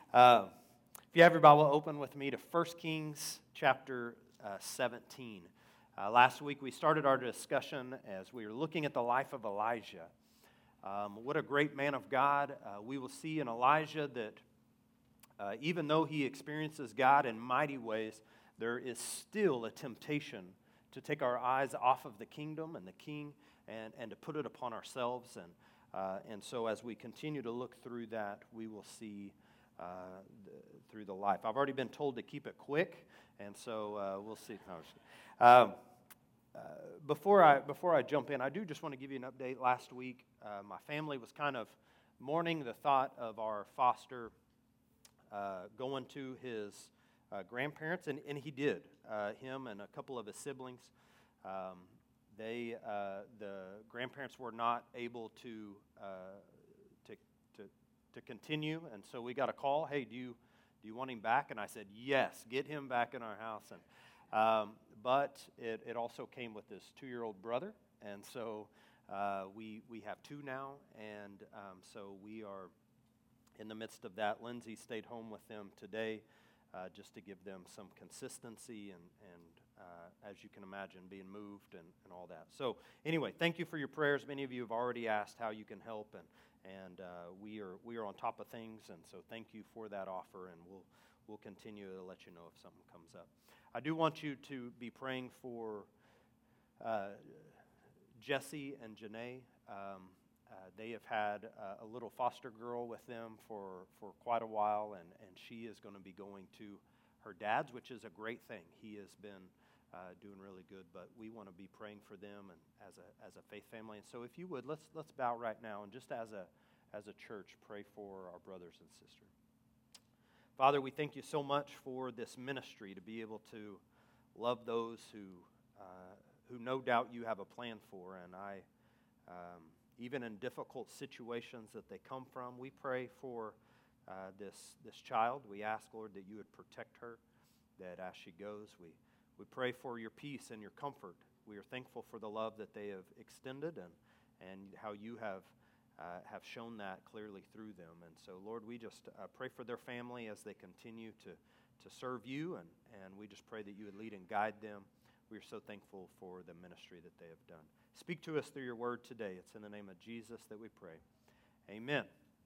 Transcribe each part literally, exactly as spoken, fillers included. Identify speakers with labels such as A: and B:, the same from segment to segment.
A: Uh, if you have your Bible, open with me to First Kings chapter uh, seventeen. Uh, last week we started our discussion as we were looking at the life of Elijah. Um, what a great man of God. Uh, we will see in Elijah that uh, even though he experiences God in mighty ways, there is still a temptation to take our eyes off of the kingdom and the king and, and to put it upon ourselves. And, uh, and so as we continue to look through that, we will see uh, the, through the life. I've already been told to keep it quick, and so uh, we'll see. No, um, uh, before I before I jump in, I do just want to give you an update. Last week, uh, my family was kind of mourning the thought of our foster uh, going to his uh, grandparents, and, and he did. Uh, him and a couple of his siblings. Um, they uh, the grandparents were not able to uh, to to to continue, and so we got a call. Hey, do you do you want him back? And I said yes, get him back in our house. And um, but it, it also came with this two-year-old brother, and so uh, we we have two now, and um, so we are in the midst of that. Lindsay stayed home with them today, uh, just to give them some consistency and and uh, as you can imagine, being moved and, and all that. So anyway, thank you for your prayers. Many of you have already asked how you can help, and and uh, we are we are on top of things, and so thank you for that offer, and we'll we'll continue to let you know if something comes up. I do want you to be praying for uh, Jesse and Janae. Um, uh, they have had uh, a little foster girl with them for, for quite a while, and, and she is going to be going to her dad's, which is a great thing. He has been uh, doing really good, but we want to be praying for them and as a as a faith family. And so if you would, let's let's bow right now and just as a as a church pray for our brothers and sisters. Father, we thank you so much for this ministry to be able to love those who uh, who no doubt you have a plan for, and I um, even in difficult situations that they come from, we pray for uh, this this child. We ask, Lord, that you would protect her, that as she goes, we we pray for your peace and your comfort. We are thankful for the love that they have extended and and how you have uh, have shown that clearly through them. And so, Lord, we just uh, pray for their family as they continue to to serve you, and, and we just pray that you would lead and guide them. We are so thankful for the ministry that they have done. Speak to us through your word today. It's in the name of Jesus that we pray. Amen.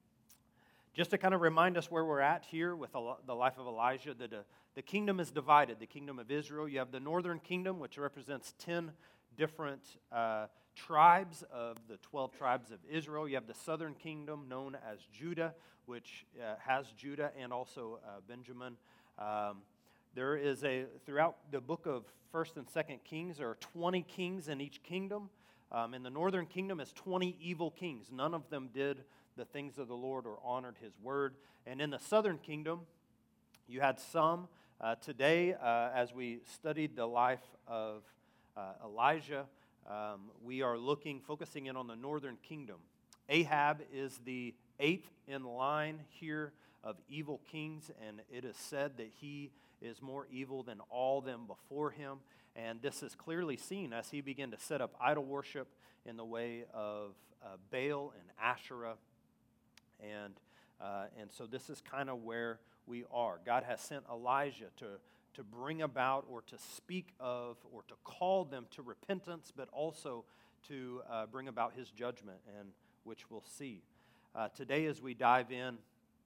A: Just to kind of remind us where we're at here with the life of Elijah, that uh, the kingdom is divided. The kingdom of Israel, you have the northern kingdom, which represents ten different uh, tribes of the twelve tribes of Israel. You have the southern kingdom known as Judah, which uh, has Judah and also uh, Benjamin. Um, there is a, throughout the book of First and Second Kings, there are twenty kings in each kingdom. Um, in the northern kingdom is twenty evil kings. None of them did the things of the Lord or honored his word. And in the southern kingdom, you had some. Uh, today, uh, as we studied the life of uh, Elijah, um, we are looking, focusing in on the northern kingdom. Ahab is the eighth in line here of evil kings, and it is said that he is more evil than all them before him. And this is clearly seen as he began to set up idol worship in the way of uh, Baal and Asherah. And uh, and so this is kind of where we are. God has sent Elijah to, to bring about or to speak of or to call them to repentance, but also to uh, bring about his judgment, and which we'll see. Uh, today as we dive in,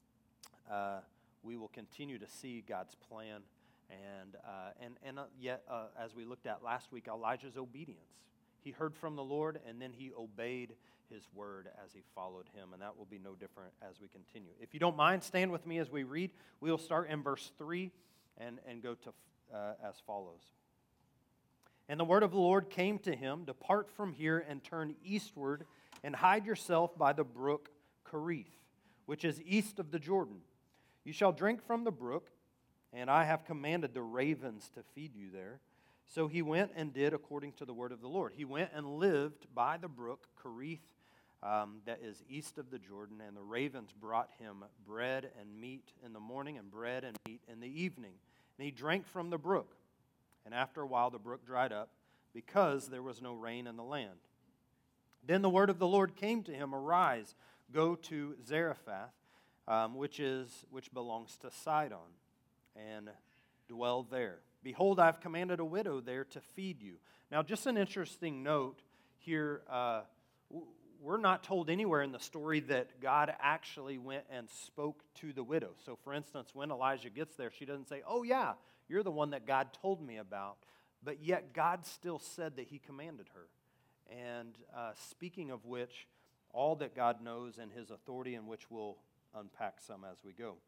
A: uh, we will continue to see God's plan. And uh, and and uh, yet, uh, as we looked at last week, Elijah's obedience. He heard from the Lord, and then he obeyed his word as he followed him, and that will be no different as we continue. If you don't mind, stand with me as we read. We'll start in verse three and, and go to uh, as follows. And the word of the Lord came to him, "Depart from here and turn eastward, and hide yourself by the brook Cherith, which is east of the Jordan. You shall drink from the brook, and I have commanded the ravens to feed you there." So he went and did according to the word of the Lord. He went and lived by the brook Cherith, um, that is east of the Jordan, and the ravens brought him bread and meat in the morning and bread and meat in the evening. And he drank from the brook. And after a while the brook dried up, because there was no rain in the land. Then the word of the Lord came to him, "Arise, go to Zarephath, um, which is which belongs to Sidon, and dwell there. Behold, I have commanded a widow there to feed you. Now, just an interesting note here. Uh, we're not told anywhere in the story that God actually went and spoke to the widow. So, for instance, when Elijah gets there, she doesn't say, "Oh yeah, you're the one that God told me about." But yet, God still said that He commanded her. And uh, speaking of which, all that God knows and His authority, in which we'll unpack some as we go.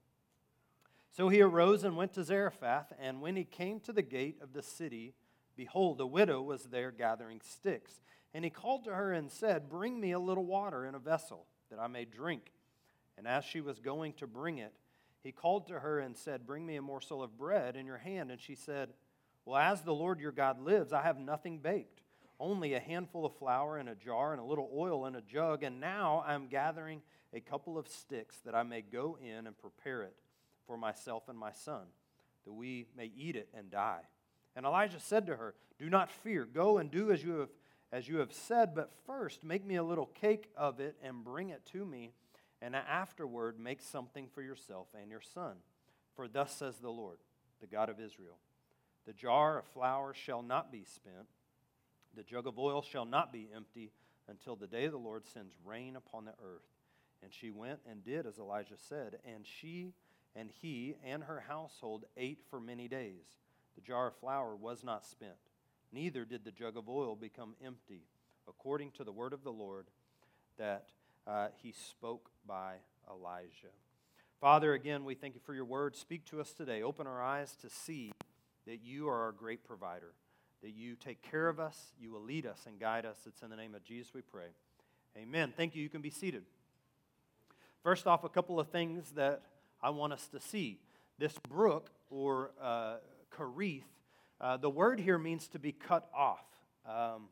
A: So he arose and went to Zarephath, and when he came to the gate of the city, behold, a widow was there gathering sticks. And he called to her and said, "Bring me a little water in a vessel, that I may drink." And as she was going to bring it, he called to her and said, "Bring me a morsel of bread in your hand." And she said, "Well, as the Lord your God lives, I have nothing baked, only a handful of flour in a jar and a little oil in a jug, and now I am gathering a couple of sticks that I may go in and prepare it for myself and my son, that we may eat it and die." And Elijah said to her, "Do not fear. Go and do as you have as you have said, but first make me a little cake of it and bring it to me, and afterward make something for yourself and your son. For thus says the Lord, the God of Israel, the jar of flour shall not be spent, the jug of oil shall not be empty, until the day the Lord sends rain upon the earth." And she went and did as Elijah said, and she and he and her household ate for many days. The jar of flour was not spent, neither did the jug of oil become empty, according to the word of the Lord that uh, he spoke by Elijah. Father, again, we thank you for your word. Speak to us today. Open our eyes to see that you are our great provider, that you take care of us, you will lead us and guide us. It's in the name of Jesus we pray. Amen. Thank you. You can be seated. First off, a couple of things that I want us to see. This brook, or uh, Cherith, uh, the word here means to be cut off. Um,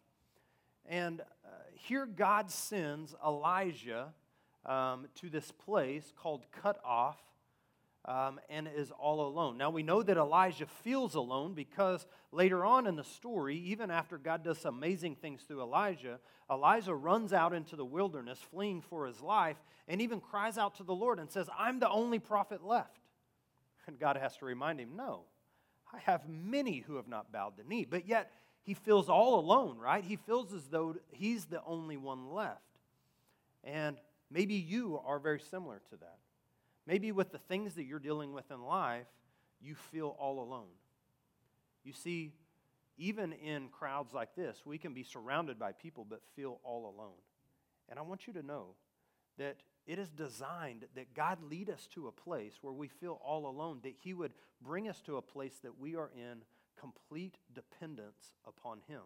A: and uh, here God sends Elijah um, to this place called Cut Off, um, and is all alone. Now we know that Elijah feels alone because later on in the story, even after God does some amazing things through Elijah, Elijah runs out into the wilderness fleeing for his life and even cries out to the Lord and says, "I'm the only prophet left." And God has to remind him, "No, I have many who have not bowed the knee." But yet he feels all alone, right? He feels as though he's the only one left. And maybe you are very similar to that. Maybe with the things that you're dealing with in life, you feel all alone. You see, even in crowds like this, we can be surrounded by people but feel all alone. And I want you to know that it is designed that God lead us to a place where we feel all alone, that He would bring us to a place that we are in complete dependence upon Him.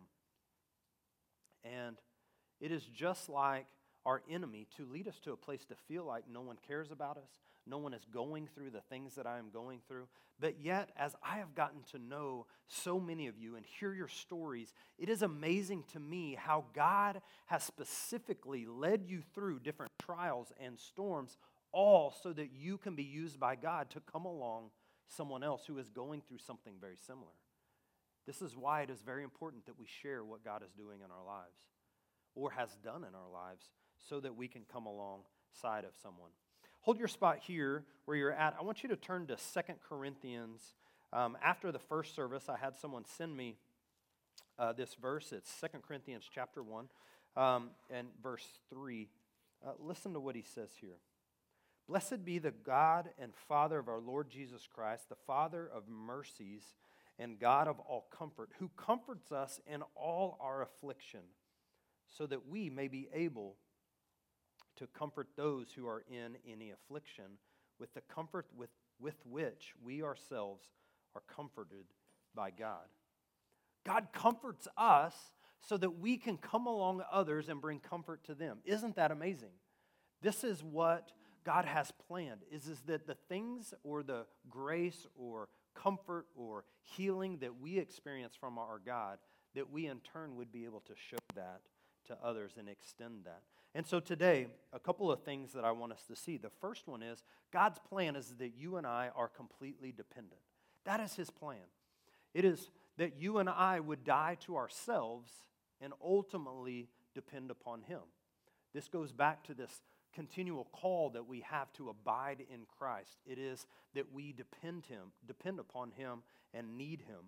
A: And it is just like our enemy to lead us to a place to feel like no one cares about us, no one is going through the things that I am going through. But yet, as I have gotten to know so many of you and hear your stories, it is amazing to me how God has specifically led you through different trials and storms, all so that you can be used by God to come along someone else who is going through something very similar. This is why it is very important that we share what God is doing in our lives, or has done in our lives, so that we can come alongside of someone. Hold your spot here where you're at. I want you to turn to Second Corinthians. Um, after the first service, I had someone send me uh, this verse. It's Second Corinthians chapter one um, and verse three. Uh, listen to what he says here. "Blessed be the God and Father of our Lord Jesus Christ, the Father of mercies and God of all comfort, who comforts us in all our affliction, so that we may be able to comfort those who are in any affliction with the comfort with, with which we ourselves are comforted by God." God comforts us so that we can come along others and bring comfort to them. Isn't that amazing? This is what God has planned, is, is that the things or the grace or comfort or healing that we experience from our God, that we in turn would be able to show that to others and extend that. And so today, a couple of things that I want us to see. The first one is God's plan is that you and I are completely dependent. That is His plan. It is that you and I would die to ourselves and ultimately depend upon Him. This goes back to this continual call that we have to abide in Christ. It is that we depend him, depend upon him and need him.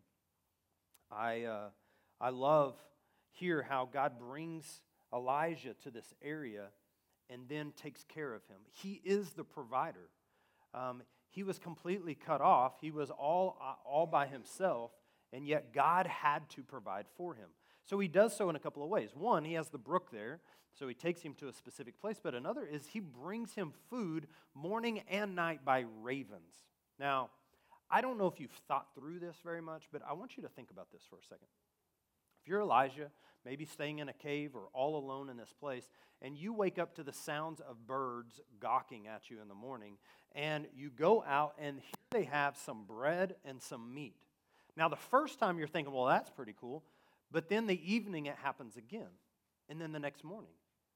A: I uh, I love here how God brings Elijah to this area and then takes care of him. He is the provider. Um, he was completely cut off. He was all uh, all by himself, and yet God had to provide for him. So he does so in a couple of ways. One, he has the brook there, so he takes him to a specific place. But another is he brings him food morning and night by ravens. Now, I don't know if you've thought through this very much, but I want you to think about this for a second. If you're Elijah, maybe staying in a cave or all alone in this place, and you wake up to the sounds of birds gawking at you in the morning, and you go out and here they have some bread and some meat. Now, the first time you're thinking, well, that's pretty cool. But then the evening it happens again. And then the next morning.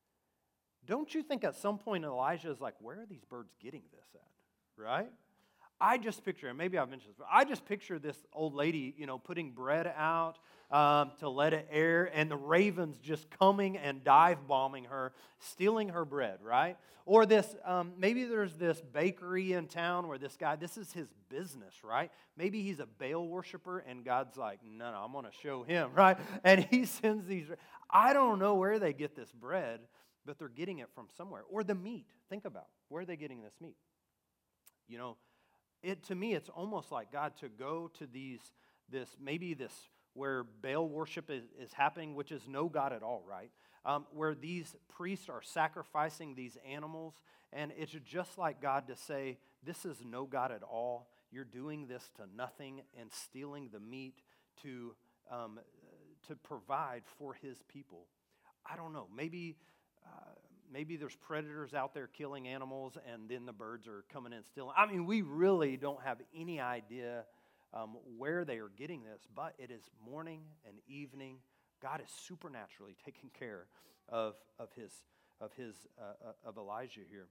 A: Don't you think at some point Elijah is like, where are these birds getting this at? Right? I just picture, and maybe I've mentioned this, but I just picture this old lady, you know, putting bread out um, to let it air, and the ravens just coming and dive bombing her, stealing her bread, right? Or this, um, maybe there's this bakery in town where this guy, this is his business, right? Maybe he's a Baal worshiper, and God's like, no, no, I'm going to show him, right? And he sends these, I don't know where they get this bread, but they're getting it from somewhere. Or the meat, think about, where are they getting this meat? You know, It to me, it's almost like God to go to these, this maybe this where Baal worship is, is happening, which is no God at all, right? Um, where these priests are sacrificing these animals, and it's just like God to say, this is no God at all. You're doing this to nothing and stealing the meat to um, to provide for His people. I don't know. Maybe. Uh, Maybe there's predators out there killing animals, and then the birds are coming in stealing. I mean, we really don't have any idea um, where they are getting this, but it is morning and evening. God is supernaturally taking care of of his of his uh, of Elijah here.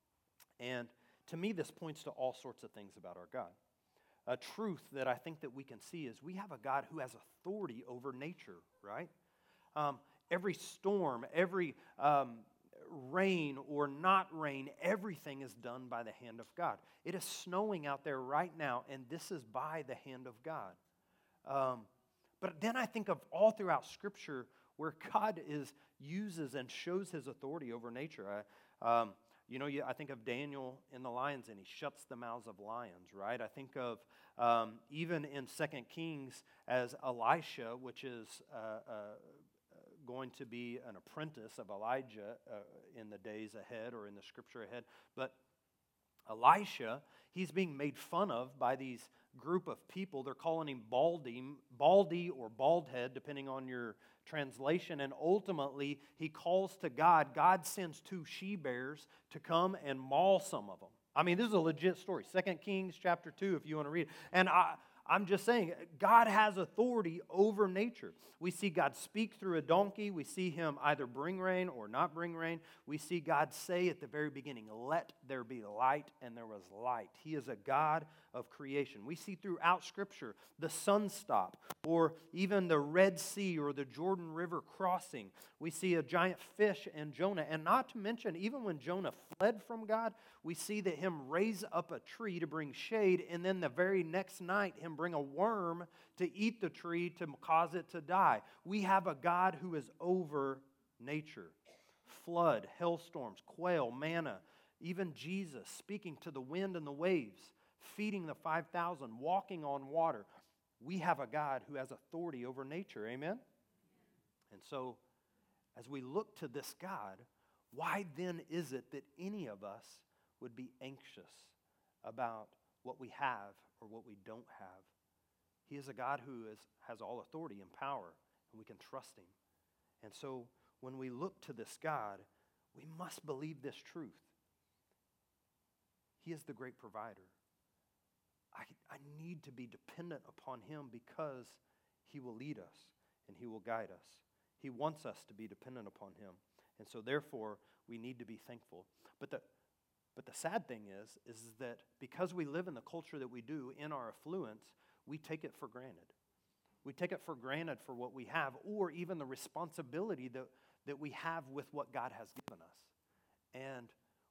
A: And to me, this points to all sorts of things about our God. A truth that I think that we can see is we have a God who has authority over nature, right? Um, every storm, every um, rain or not rain, everything is done by the hand of God. It is snowing out there right now, and this is by the hand of God. Um, but then I think of all throughout Scripture where God is uses and shows His authority over nature. I, um, you know, I think of Daniel in the lion's den. He shuts the mouths of lions, right? I think of um, even in Second Kings as Elisha, which is uh, uh, going to be an apprentice of Elijah uh, in the days ahead or in the scripture ahead. But Elisha, he's being made fun of by these group of people. They're calling him Baldy, Baldy or Baldhead, depending on your translation. And ultimately, he calls to God. God sends two she-bears to come and maul some of them. I mean, this is a legit story. Second Kings chapter two, if you want to read it. And I... I'm just saying, God has authority over nature. We see God speak through a donkey. We see Him either bring rain or not bring rain. We see God say at the very beginning, let there be light, and there was light. He is a God of creation. We see throughout Scripture the sun stop, or even the Red Sea or the Jordan River crossing. We see a giant fish in Jonah. And not to mention, even when Jonah fled from God, we see that Him raise up a tree to bring shade, and then the very next night, Him bring a worm to eat the tree to cause it to die. We have a God who is over nature. Flood, hailstorms, quail, manna, even Jesus speaking to the wind and the waves, feeding the five thousand, walking on water. We have a God who has authority over nature, amen? And so, as we look to this God, why then is it that any of us would be anxious about what we have or what we don't have? He is a God who is, has all authority and power, and we can trust Him. And so when we look to this God, we must believe this truth. He is the great provider. I, I need to be dependent upon Him because He will lead us and He will guide us. He wants us to be dependent upon Him. And so therefore, we need to be thankful. But the But the sad thing is, is that because we live in the culture that we do, in our affluence, we take it for granted. We take it for granted for what we have, or even the responsibility that, that we have with what God has given us. And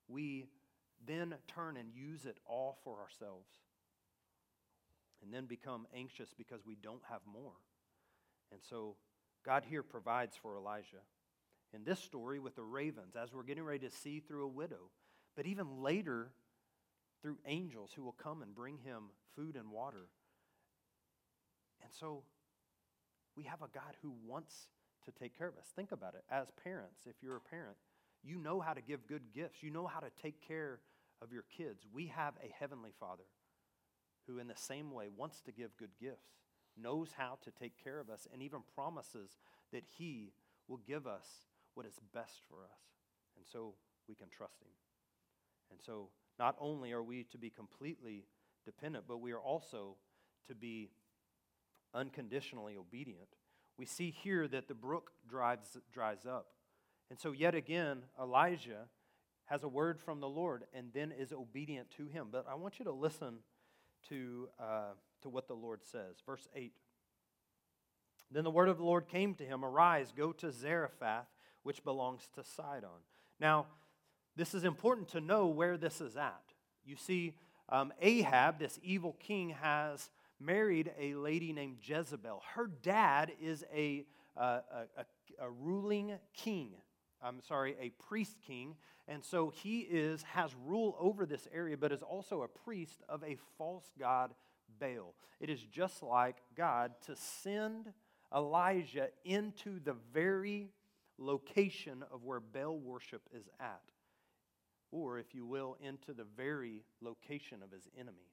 A: we then turn and use it all for ourselves. And then become anxious because we don't have more. And so God here provides for Elijah. In this story with the ravens, as we're getting ready to see through a widow, but even later through angels who will come and bring him food and water. And so we have a God who wants to take care of us. Think about it. As parents, if you're a parent, you know how to give good gifts. You know how to take care of your kids. We have a heavenly Father who in the same way wants to give good gifts, knows how to take care of us, and even promises that he will give us what is best for us. And so we can trust him. And so not only are we to be completely dependent, but we are also to be unconditionally obedient. We see here that the brook dries, dries up. And so yet again, Elijah has a word from the Lord and then is obedient to him. But I want you to listen to, uh, to what the Lord says. Verse eight. Then the word of the Lord came to him, "Arise, go to Zarephath, which belongs to Sidon." Now, this is important to know where this is at. You see, um, Ahab, this evil king, has married a lady named Jezebel. Her dad is a, uh, a, a, a ruling king. I'm sorry, a priest king. And so he is has rule over this area, but is also a priest of a false god, Baal. It is just like God to send Elijah into the very location of where Baal worship is at. Or, if you will, into the very location of his enemy.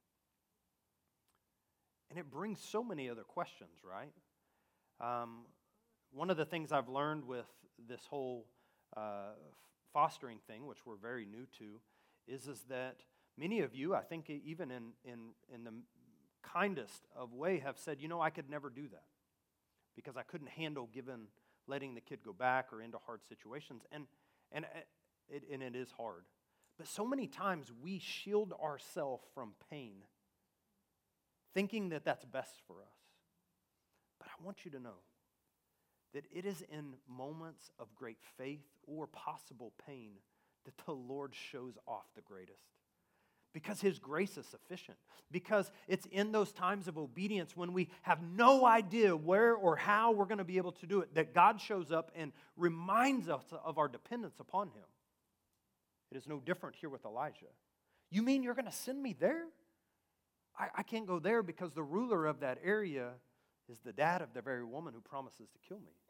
A: And it brings so many other questions, right? Um, one of the things I've learned with this whole uh, fostering thing, which we're very new to, is, is that many of you, I think even in, in, in the kindest of way, have said, you know, I could never do that because I couldn't handle given letting the kid go back or into hard situations. And, and, it, and it is hard. But so many times we shield ourselves from pain, thinking that that's best for us. But I want you to know that it is in moments of great faith or possible pain that the Lord shows off the greatest. Because his grace is sufficient. Because it's in those times of obedience when we have no idea where or how we're going to be able to do it that God shows up and reminds us of our dependence upon him. It is no different here with Elijah. You mean you're going to send me there? I, I can't go there because the ruler of that area is the dad of the very woman who promises to kill me.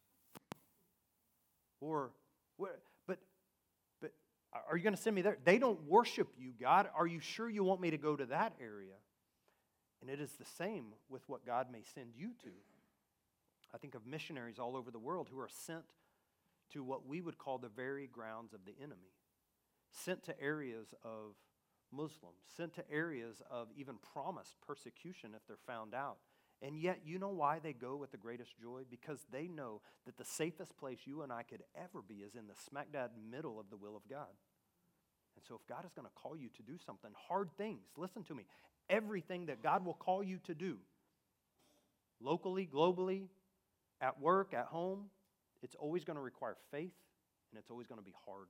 A: Or, but, but are you going to send me there? They don't worship you, God. Are you sure you want me to go to that area? And it is the same with what God may send you to. I think of missionaries all over the world who are sent to what we would call the very grounds of the enemy. Sent to areas of Muslims, sent to areas of even promised persecution if they're found out. And yet, you know why they go with the greatest joy? Because they know that the safest place you and I could ever be is in the smack dab middle of the will of God. And so if God is going to call you to do something, hard things, listen to me, everything that God will call you to do, locally, globally, at work, at home, it's always going to require faith, and it's always going to be hard.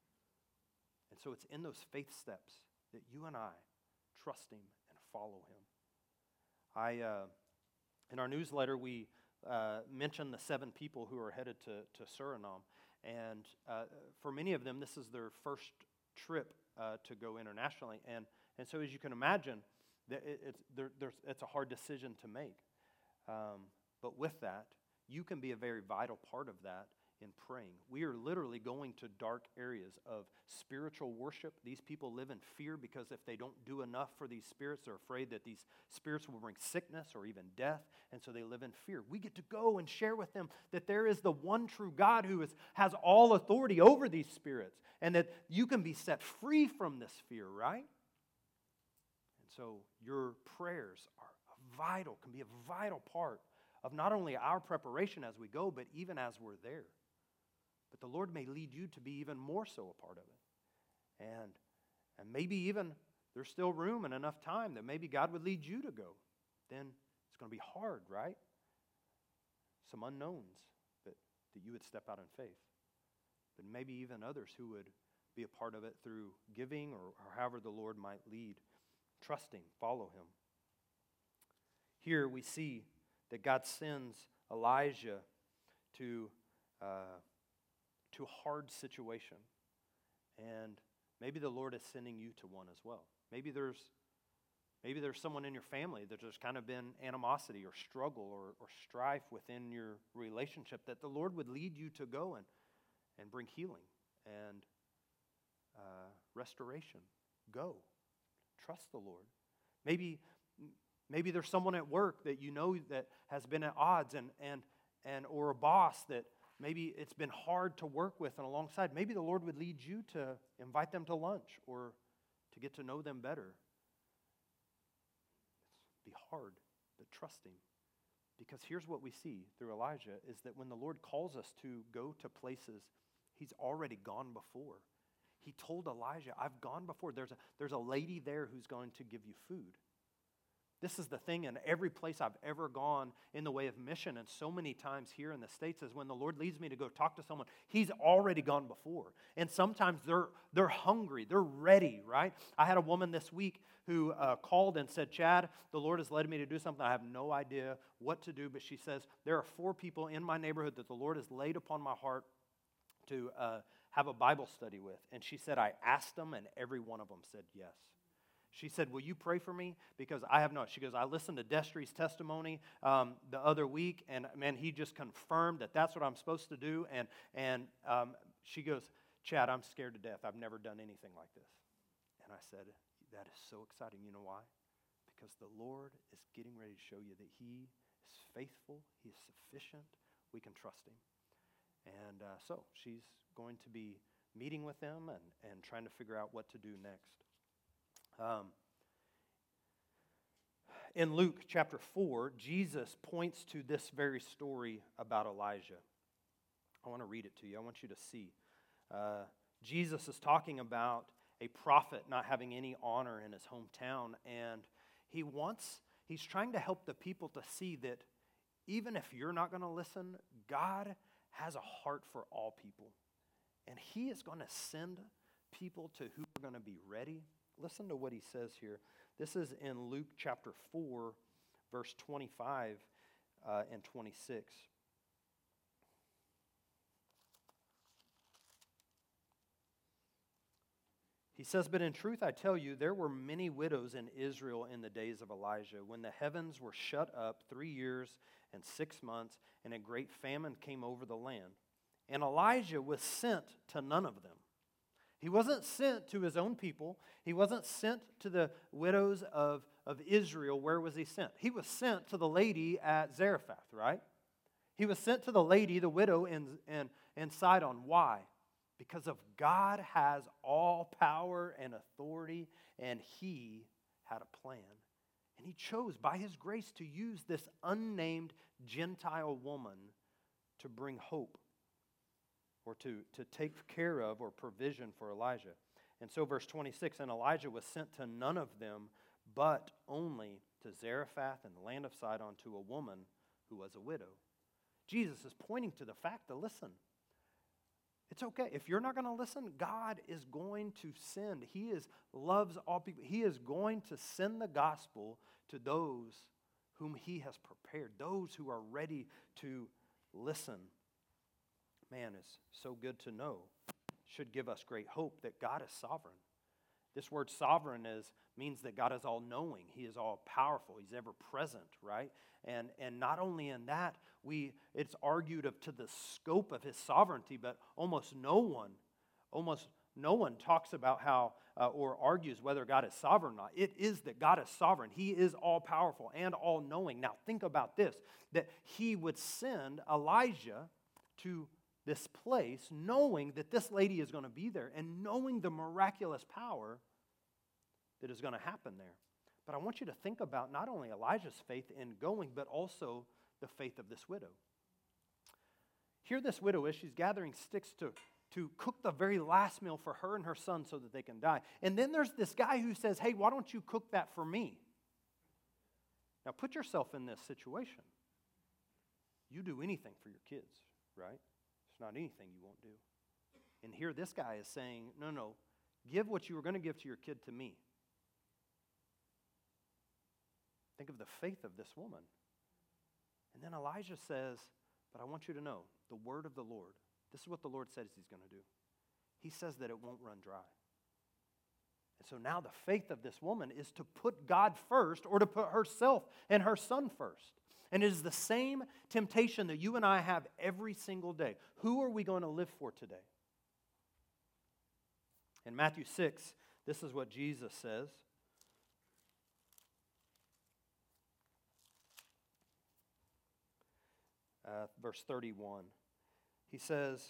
A: And so it's in those faith steps that you and I trust him and follow him. I, uh, in our newsletter, we uh, mentioned the seven people who are headed to, to Suriname. And uh, for many of them, this is their first trip uh, to go internationally. And, and so as you can imagine, that it, it's, there, there's, it's a hard decision to make. Um, but with that, you can be a very vital part of that in praying. We are literally going to dark areas of spiritual worship. These people live in fear because if they don't do enough for these spirits, they're afraid that these spirits will bring sickness or even death, and so they live in fear. We get to go and share with them that there is the one true God who is, has all authority over these spirits, and that you can be set free from this fear, right? And so your prayers are vital, can be a vital part of not only our preparation as we go, but even as we're there. But the Lord may lead you to be even more so a part of it. And, and maybe even there's still room and enough time that maybe God would lead you to go. Then it's going to be hard, right? Some unknowns, but that you would step out in faith. But maybe even others who would be a part of it through giving or, or however the Lord might lead. Trusting, follow him. Here we see that God sends Elijah to, uh, to a hard situation. And maybe the Lord is sending you to one as well. Maybe there's maybe there's someone in your family that there's kind of been animosity or struggle or, or strife within your relationship that the Lord would lead you to go and, and bring healing and uh, restoration. Go. Trust the Lord. Maybe maybe there's someone at work that you know that has been at odds and and and or a boss that maybe it's been hard to work with and alongside. Maybe the Lord would lead you to invite them to lunch or to get to know them better. It's be hard, but trust him. Because here's what we see through Elijah is that when the Lord calls us to go to places, he's already gone before. He told Elijah, I've gone before. There's a, there's a lady there who's going to give you food. This is the thing in every place I've ever gone in the way of mission, and so many times here in the States, is when the Lord leads me to go talk to someone, he's already gone before. And sometimes they're they're hungry, they're ready, right? I had a woman this week who uh, called and said, Chad, the Lord has led me to do something. I have no idea what to do, but she says, there are four people in my neighborhood that the Lord has laid upon my heart to uh, have a Bible study with. And she said, I asked them, and every one of them said yes. She said, will you pray for me? Because I have not. She goes, I listened to Destry's testimony um, the other week, and man, he just confirmed that that's what I'm supposed to do. And, and um, she goes, Chad, I'm scared to death. I've never done anything like this. And I said, that is so exciting. You know why? Because the Lord is getting ready to show you that he is faithful. He is sufficient. We can trust him. And uh, so she's going to be meeting with them and, and trying to figure out what to do next. Um, in Luke chapter four, Jesus points to this very story about Elijah. I want to read it to you. I want you to see. Uh, Jesus is talking about a prophet not having any honor in his hometown, and he wants, he's trying to help the people to see that even if you're not going to listen, God has a heart for all people, and he is going to send people to who are going to be ready. Listen to what he says here. This is in Luke chapter four, verse twenty-five uh, and twenty-six. He says, but in truth I tell you, there were many widows in Israel in the days of Elijah, when the heavens were shut up three years and six months, and a great famine came over the land. And Elijah was sent to none of them. He wasn't sent to his own people. He wasn't sent to the widows of, of Israel. Where was he sent? He was sent to the lady at Zarephath, right? He was sent to the lady, the widow in, in, in Sidon. Why? Because of God has all power and authority, and he had a plan. And he chose, by his grace, to use this unnamed Gentile woman to bring hope, or to, to take care of or provision for Elijah. And so verse twenty-six, and Elijah was sent to none of them, but only to Zarephath and the land of Sidon, to a woman who was a widow. Jesus is pointing to the fact that, listen, it's okay. If you're not going to listen, God is going to send. He is loves all people. He is going to send the gospel to those whom he has prepared, those who are ready to listen. Man, is so good to know. Should give us great hope that God is sovereign. This word sovereign is means that God is all-knowing. He is all-powerful. He's ever-present, right? And and not only in that, we it's argued of to the scope of his sovereignty, but almost no one, almost no one talks about how uh, or argues whether God is sovereign or not. It is that God is sovereign. He is all-powerful and all-knowing. Now think about this, that he would send Elijah to this place, knowing that this lady is going to be there and knowing the miraculous power that is going to happen there. But I want you to think about not only Elijah's faith in going, but also the faith of this widow. Here this widow is, she's gathering sticks to, to cook the very last meal for her and her son so that they can die. And then there's this guy who says, hey, why don't you cook that for me? Now put yourself in this situation. You do anything for your kids, right? Not anything you won't do. And here this guy is saying, no, no, give what you were going to give to your kid to me. Think of the faith of this woman. And then Elijah says, but I want you to know, the word of the Lord, this is what the Lord says he's going to do. He says that it won't run dry. And so now the faith of this woman is to put God first or to put herself and her son first. And it is the same temptation that you and I have every single day. Who are we going to live for today? In Matthew six, this is what Jesus says. Uh, verse thirty-one. He says,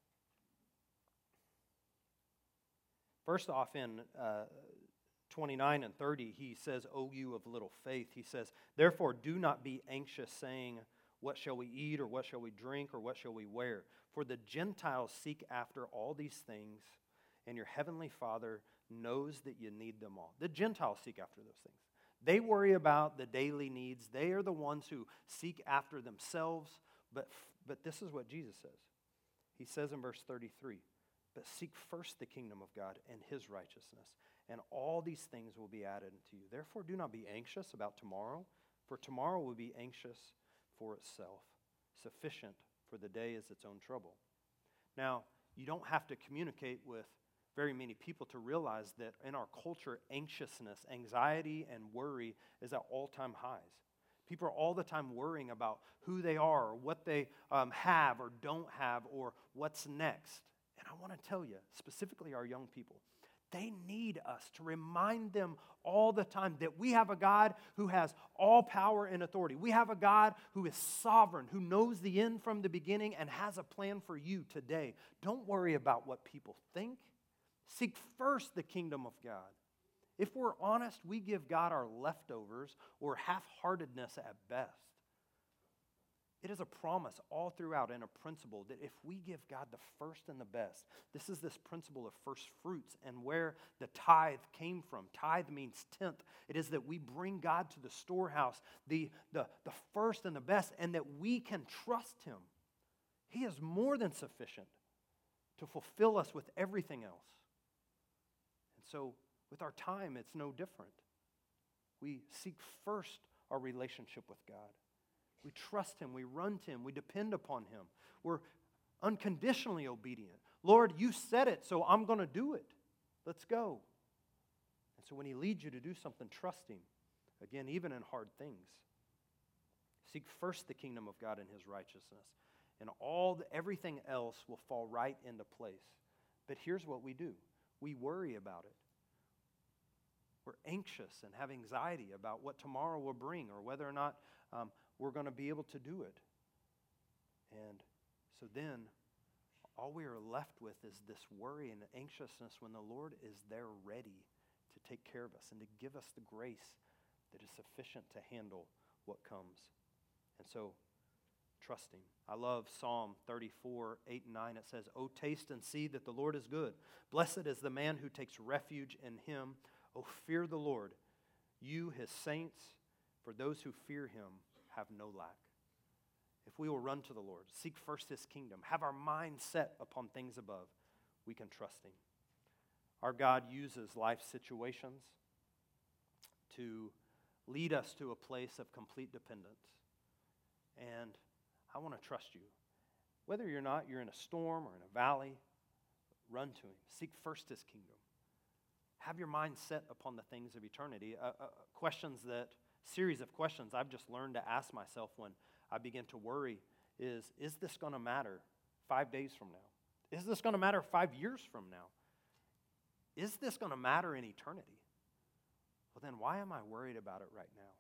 A: first off in uh, twenty-nine and thirty, he says, O you of little faith. He says, therefore do not be anxious, saying, what shall we eat, or what shall we drink, or what shall we wear? For the Gentiles seek after all these things, and your heavenly Father knows that you need them all. The Gentiles seek after those things. They worry about the daily needs. They are the ones who seek after themselves. But, but this is what Jesus says. He says in verse thirty-three, but seek first the kingdom of God and his righteousness, and all these things will be added unto you. Therefore do not be anxious about tomorrow, for tomorrow will be anxious for itself. Sufficient for the day is its own trouble. Now, you don't have to communicate with very many people to realize that in our culture, anxiousness, anxiety, and worry is at all-time highs. People are all the time worrying about who they are, or what they um, have or don't have, or what's next. And I want to tell you, specifically our young people, they need us to remind them all the time that we have a God who has all power and authority. We have a God who is sovereign, who knows the end from the beginning and has a plan for you today. Don't worry about what people think. Seek first the kingdom of God. If we're honest, we give God our leftovers or half-heartedness at best. It is a promise all throughout and a principle that if we give God the first and the best, this is this principle of first fruits and where the tithe came from. Tithe means tenth. It is that we bring God to the storehouse, the, the, the first and the best, and that we can trust Him. He is more than sufficient to fulfill us with everything else. And so, with our time, it's no different. We seek first our relationship with God. We trust Him. We run to Him. We depend upon Him. We're unconditionally obedient. Lord, you said it, so I'm going to do it. Let's go. And so when He leads you to do something, trust Him. Again, even in hard things. Seek first the kingdom of God and His righteousness. And all the, everything else will fall right into place. But here's what we do. We worry about it. We're anxious and have anxiety about what tomorrow will bring or whether or not um, we're going to be able to do it. And so then all we are left with is this worry and anxiousness when the Lord is there ready to take care of us and to give us the grace that is sufficient to handle what comes. And so trust Him. I love Psalm thirty-four, eight and nine. It says, "O taste and see that the Lord is good. Blessed is the man who takes refuge in Him. O fear the Lord, you His saints, for those who fear Him have no lack." If we will run to the Lord, seek first His kingdom, have our mind set upon things above, we can trust Him. Our God uses life situations to lead us to a place of complete dependence. And I want to trust you. Whether you're not, you're in a storm or in a valley, run to Him. Seek first His kingdom. Have your mind set upon the things of eternity. Uh, uh, questions that, series of questions I've just learned to ask myself when I begin to worry is, is this going to matter five days from now? Is this going to matter five years from now? Is this going to matter in eternity? Well, then why am I worried about it right now?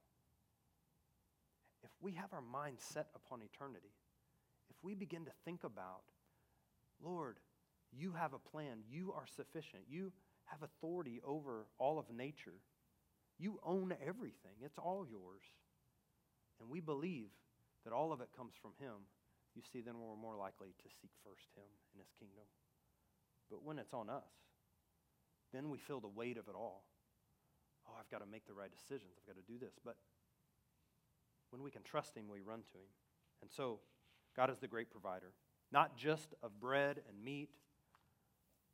A: If we have our mind set upon eternity, if we begin to think about, Lord, you have a plan, you are sufficient, you have authority over all of nature. You own everything. It's all yours. And we believe that all of it comes from Him. You see, then we're more likely to seek first Him and His kingdom. But when it's on us, then we feel the weight of it all. Oh, I've got to make the right decisions. I've got to do this. But when we can trust Him, we run to Him. And so, God is the great provider. Not just of bread and meat,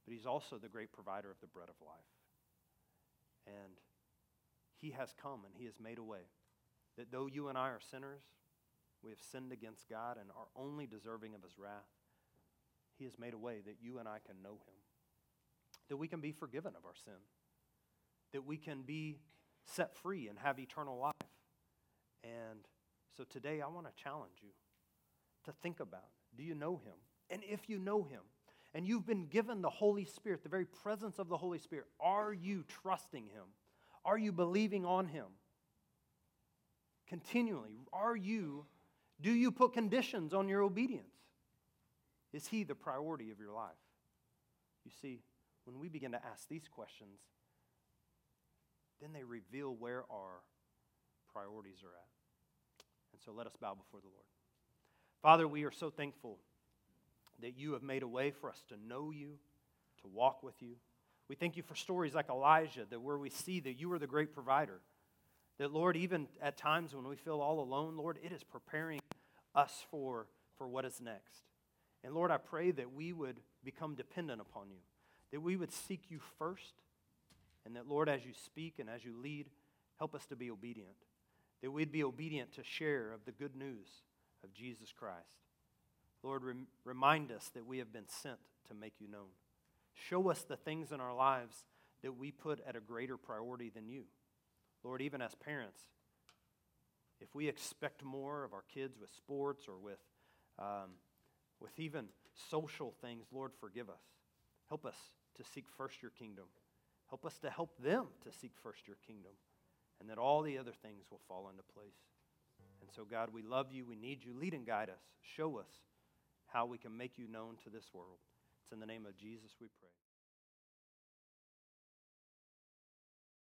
A: but he's also the great provider of the bread of life. And he has come and he has made a way that though you and I are sinners, we have sinned against God and are only deserving of his wrath, he has made a way that you and I can know him, that we can be forgiven of our sin, that we can be set free and have eternal life. And so today I want to challenge you to think about, do you know him? And if you know him, and you've been given the Holy Spirit, the very presence of the Holy Spirit, are you trusting him? Are you believing on him? Continually, are you, do you put conditions on your obedience? Is he the priority of your life? You see, when we begin to ask these questions, then they reveal where our priorities are at. And so let us bow before the Lord. Father, we are so thankful that you have made a way for us to know you, to walk with you. We thank you for stories like Elijah, that where we see that you are the great provider. That, Lord, even at times when we feel all alone, Lord, it is preparing us for, for what is next. And Lord, I pray that we would become dependent upon you, that we would seek you first, and that, Lord, as you speak and as you lead, help us to be obedient, that we'd be obedient to share of the good news of Jesus Christ. Lord, rem- remind us that we have been sent to make you known. Show us the things in our lives that we put at a greater priority than you. Lord, even as parents, if we expect more of our kids with sports or with, um, with even social things, Lord, forgive us. Help us to seek first your kingdom. Help us to help them to seek first your kingdom, and that all the other things will fall into place. And so, God, we love you. We need you. Lead and guide us. Show us how we can make you known to this world. It's in the name of Jesus we pray.